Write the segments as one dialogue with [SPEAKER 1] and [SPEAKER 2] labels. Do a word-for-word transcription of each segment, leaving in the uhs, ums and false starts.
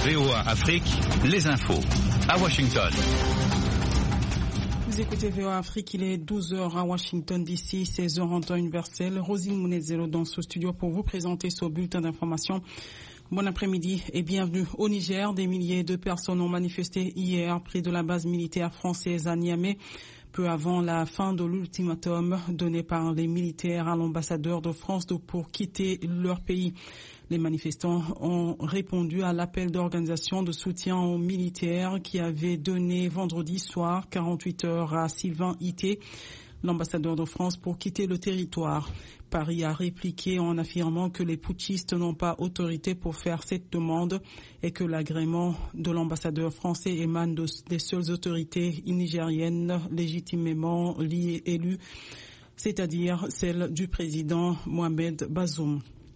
[SPEAKER 1] V O A Afrique, les infos. À Washington.
[SPEAKER 2] Vous écoutez V O A Afrique, il est douze heures à Washington D C, seize heures en temps universel. Rosine Mounezelo dans ce studio pour vous présenter ce bulletin d'information. Bon après-midi et bienvenue au Niger. Des milliers de personnes ont manifesté hier près de la base militaire française à Niamey, peu avant la fin de l'ultimatum donné par les militaires à l'ambassadeur de France pour quitter leur pays. Les manifestants ont répondu à l'appel d'organisation de soutien aux militaires qui avait donné vendredi soir quarante-huit heures à Sylvain Ité, l'ambassadeur de France, pour quitter le territoire. Paris a répliqué en affirmant que les putschistes n'ont pas autorité pour faire cette demande et que l'agrément de l'ambassadeur français émane de, des seules autorités nigériennes légitimement liées, élues, c'est-à-dire celle du président Mohamed Bazoum.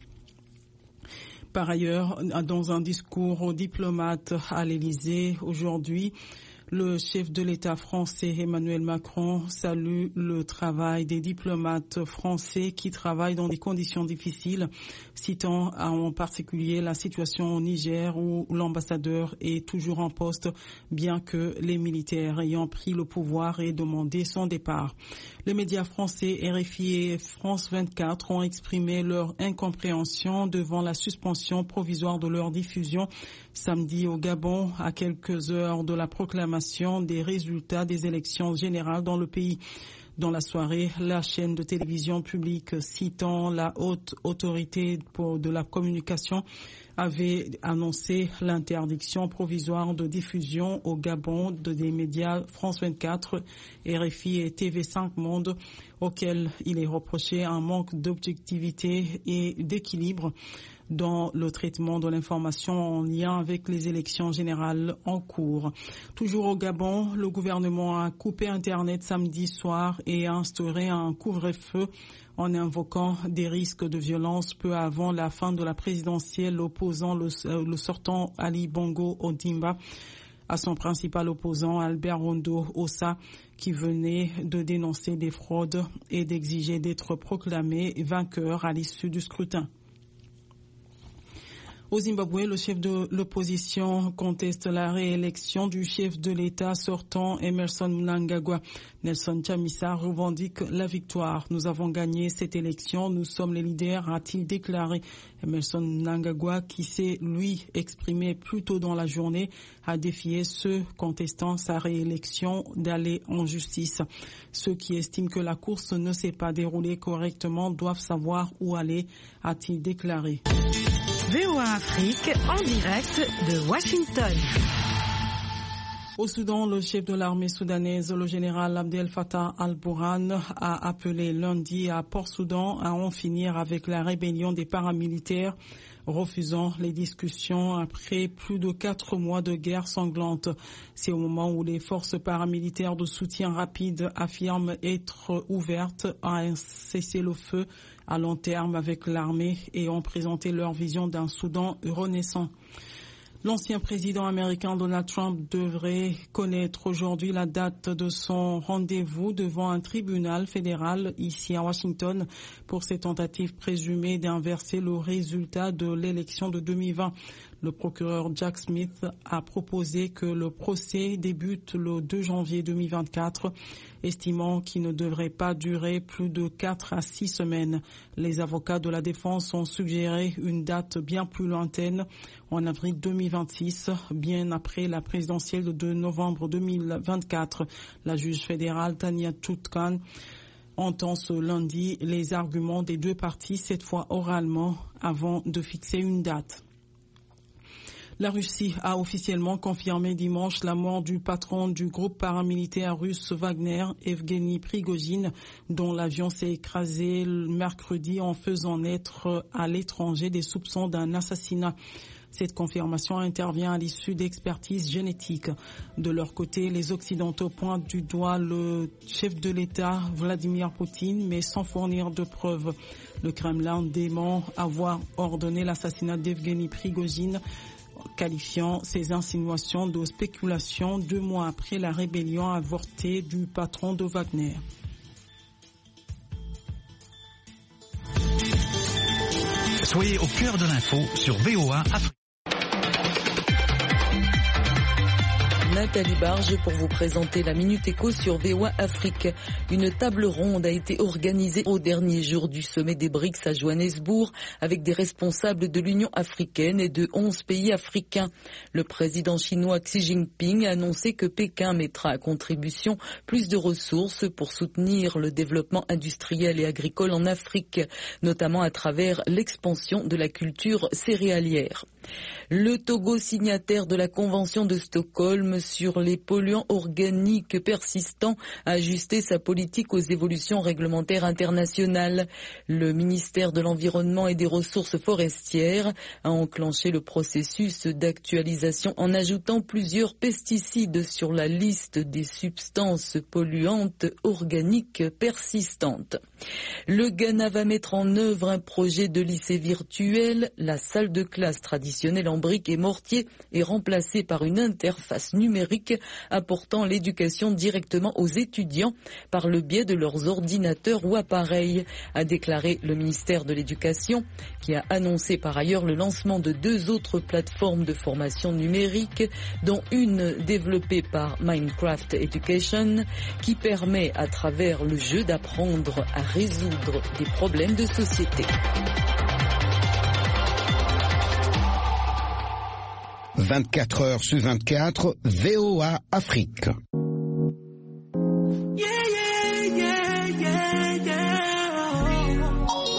[SPEAKER 2] Par ailleurs, dans un discours aux diplomates à l'Élysée aujourd'hui, le chef de l'État français Emmanuel Macron salue le travail des diplomates français qui travaillent dans des conditions difficiles, citant en particulier la situation au Niger où l'ambassadeur est toujours en poste, bien que les militaires ayant pris le pouvoir aient demandé son départ. Les médias français R F I et France vingt-quatre ont exprimé leur incompréhension devant la suspension provisoire de leur diffusion samedi au Gabon, à quelques heures de la proclamation des résultats des élections générales dans le pays. Dans la soirée, la chaîne de télévision publique citant la haute autorité pour de la communication avait annoncé l'interdiction provisoire de diffusion au Gabon de des médias France vingt-quatre, R F I et T V cinq Monde, auxquels il est reproché un manque d'objectivité et d'équilibre dans le traitement de l'information en lien avec les élections générales en cours. Toujours au Gabon, le gouvernement a coupé Internet samedi soir et a instauré un couvre-feu en invoquant des risques de violence peu avant la fin de la présidentielle opposant le, le sortant Ali Bongo Ondimba à son principal opposant Albert Rondo Ossa, qui venait de dénoncer des fraudes et d'exiger d'être proclamé vainqueur à l'issue du scrutin. Au Zimbabwe, le chef de l'opposition conteste la réélection du chef de l'État sortant Emmerson Mnangagwa. Nelson Chamisa revendique la victoire. Nous avons gagné cette élection, nous sommes les leaders, a-t-il déclaré. Emerson Mnangagwa, qui s'est, lui, exprimé plus tôt dans la journée, a défié ceux contestant sa réélection d'aller en justice. Ceux qui estiment que la course ne s'est pas déroulée correctement doivent savoir où aller, a-t-il déclaré.
[SPEAKER 3] V O A Afrique en direct de Washington.
[SPEAKER 2] Au Soudan, le chef de l'armée soudanaise, le général Abdel Fattah al-Burhan, a appelé lundi à Port-Soudan à en finir avec la rébellion des paramilitaires, refusant les discussions après plus de quatre mois de guerre sanglante. C'est au moment où les forces paramilitaires de soutien rapide affirment être ouvertes à un cessez-le-feu à long terme avec l'armée et ont présenté leur vision d'un Soudan renaissant. L'ancien président américain Donald Trump devrait connaître aujourd'hui la date de son rendez-vous devant un tribunal fédéral ici à Washington pour ses tentatives présumées d'inverser le résultat de l'élection de deux mille vingt. Le procureur Jack Smith a proposé que le procès débute le deux janvier deux mille vingt-quatre, estimant qu'il ne devrait pas durer plus de quatre à six semaines. Les avocats de la défense ont suggéré une date bien plus lointaine, en avril deux mille vingt-six, bien après la présidentielle de novembre deux mille vingt-quatre. La juge fédérale Tanya Chutkan entend ce lundi les arguments des deux parties, cette fois oralement, avant de fixer une date. La Russie a officiellement confirmé dimanche la mort du patron du groupe paramilitaire russe Wagner, Evgeny Prigojine, dont l'avion s'est écrasé le mercredi en faisant naître à l'étranger des soupçons d'un assassinat. Cette confirmation intervient à l'issue d'expertises génétiques. De leur côté, les Occidentaux pointent du doigt le chef de l'État, Vladimir Poutine, mais sans fournir de preuves. Le Kremlin dément avoir ordonné l'assassinat d'Evgeny Prigojine, qualifiant ces insinuations de spéculation deux mois après la rébellion avortée du patron de Wagner.
[SPEAKER 1] Soyez au cœur de l'info sur V O A Afrique.
[SPEAKER 4] Nathalie Barge pour vous présenter la Minute Éco sur V O A Afrique. Une table ronde a été organisée au dernier jour du sommet des B R I C S à Johannesburg avec des responsables de l'Union africaine et de onze pays africains. Le président chinois Xi Jinping a annoncé que Pékin mettra à contribution plus de ressources pour soutenir le développement industriel et agricole en Afrique, notamment à travers l'expansion de la culture céréalière. Le Togo, signataire de la Convention de Stockholm sur les polluants organiques persistants, a ajusté sa politique aux évolutions réglementaires internationales. Le ministère de l'Environnement et des Ressources forestières a enclenché le processus d'actualisation en ajoutant plusieurs pesticides sur la liste des substances polluantes organiques persistantes. Le Ghana va mettre en œuvre un projet de lycée virtuel. La salle de classe traditionnelle en briques et mortier est remplacée par une interface numérique apportant l'éducation directement aux étudiants par le biais de leurs ordinateurs ou appareils, a déclaré le ministère de l'Éducation, qui a annoncé par ailleurs le lancement de deux autres plateformes de formation numérique, dont une développée par Minecraft Education, qui permet à travers le jeu d'apprendre à résoudre des problèmes de société.
[SPEAKER 5] vingt-quatre heures sur vingt-quatre, V O A Afrique.
[SPEAKER 6] Yeah, yeah, yeah, yeah, yeah.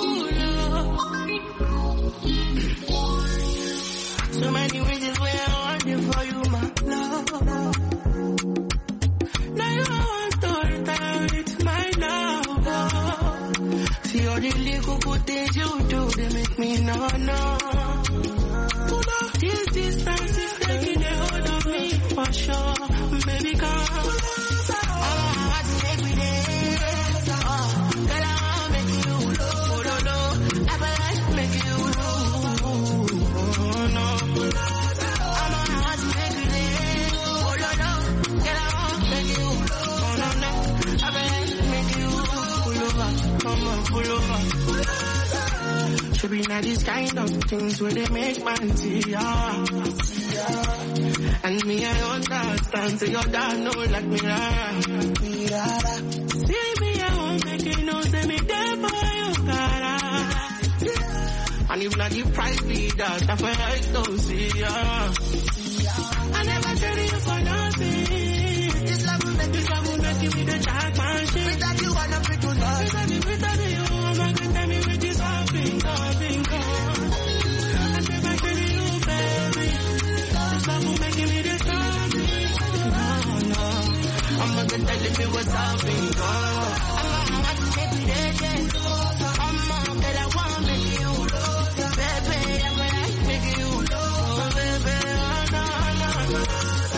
[SPEAKER 6] So many reasons why I want it for you, my love. Now you want to retire with my love. See all the little good things you do, they make me no, no. This distance is taking a hold of me for sure. Baby, come. I'm hot every day. Oh, girl, I wanna make you low, low, low. I wanna make you low, no. I'm hot every day. Oh, low, low. Girl, I wanna make you low, no, no. I wanna make you pull over, come on, pull over. Should be not these kind of things where they make man see ya. Yeah. And me, I understand, so your dad know like me, yeah. See me, I won't make you know, say me there for you, gotta. And if not the price be that, that's why I don't see ya. I never tell you for nothing. This love will make, this love will make you be the jackman shit. Without you, I'm not free to love. Without you, without you, I'm not gonna tell me with this something, something, something. I never tell you, baby. This love will make me the something. No, no. I'm not gonna tell you what's something, no. I'm not gonna take me there, yeah. I'm not gonna want to make you low. Baby, I'm gonna make you low, baby. No, no, no.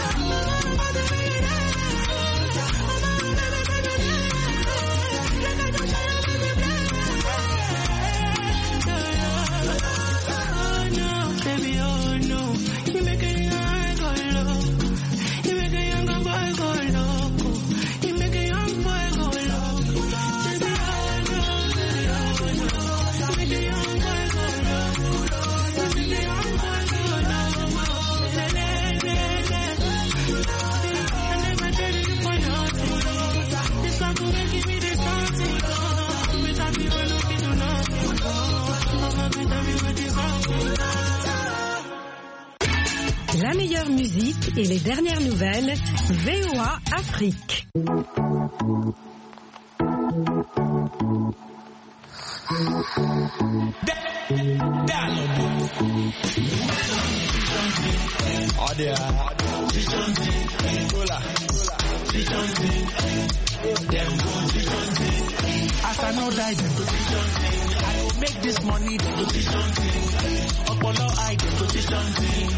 [SPEAKER 3] La meilleure musique et les dernières nouvelles, V O A Afrique.
[SPEAKER 6] As I know that I will make this money the position thing. Apollo I the position thing.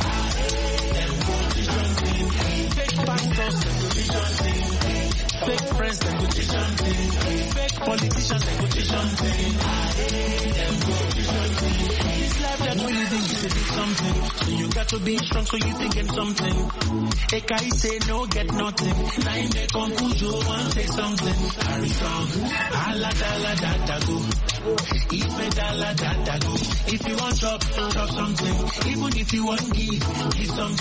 [SPEAKER 6] Fake pastors the position thing. Fake friends the position thing. Fake politicians the position thing. This life that we living is a big something. So you got to be strong so you can get something. Eka say no get nothing. Now in the conclusion one say something. Harry song. Ala dala dada go. If dala dada go. If you want chop, chop something. Even if you want give, give something.